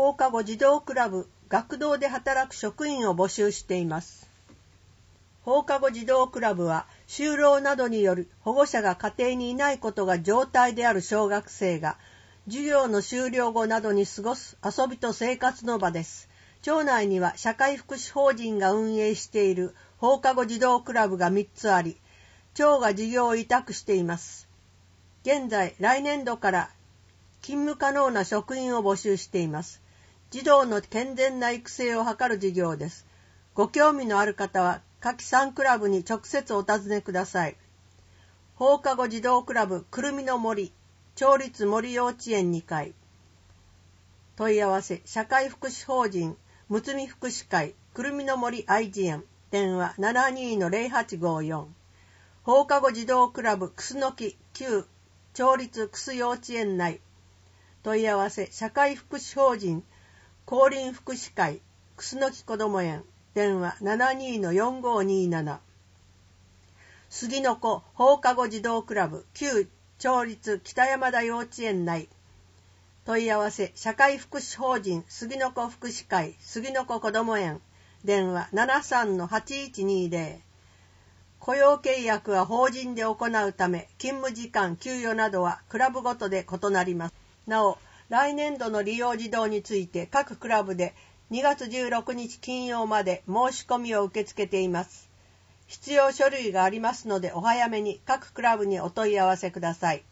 放課後児童クラブ学童で働く職員を募集しています。放課後児童クラブは就労などによる保護者が家庭にいないことが常態である小学生が授業の終了後などに過ごす遊びと生活の場です。町内には社会福祉法人が運営している放課後児童クラブが3つあり、町が事業を委託しています。現在、来年度から勤務可能な職員を募集しています。児童の健全な育成を図る事業です。ご興味のある方は、下記3クラブに直接お尋ねください。放課後児童クラブくるみの森、町立森幼稚園2階。問い合わせ、社会福祉法人、むつみ福祉会、くるみの森愛児園、電話 72-0854。放課後児童クラブくすのき旧町立くす幼稚園内。問い合わせ、社会福祉法人、光林福祉会、くすのきこども園、電話 72-4527。杉の子放課後児童クラブ旧町立北山田幼稚園内。問い合わせ、社会福祉法人杉の子福祉会杉の子こども園、電話 73-8120。雇用契約は法人で行うため、勤務時間、給与などはクラブごとで異なります。なお、来年度の利用児童について各クラブで2月16日金曜まで申し込みを受け付けています。必要書類がありますのでお早めに各クラブにお問い合わせください。